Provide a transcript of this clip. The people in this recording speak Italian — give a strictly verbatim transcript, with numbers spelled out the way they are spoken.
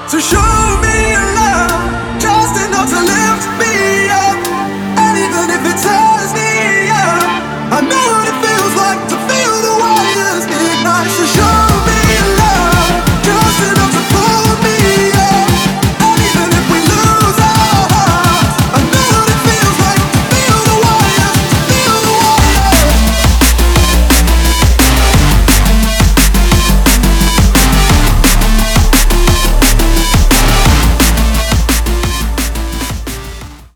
So show me your love, just enough to lift me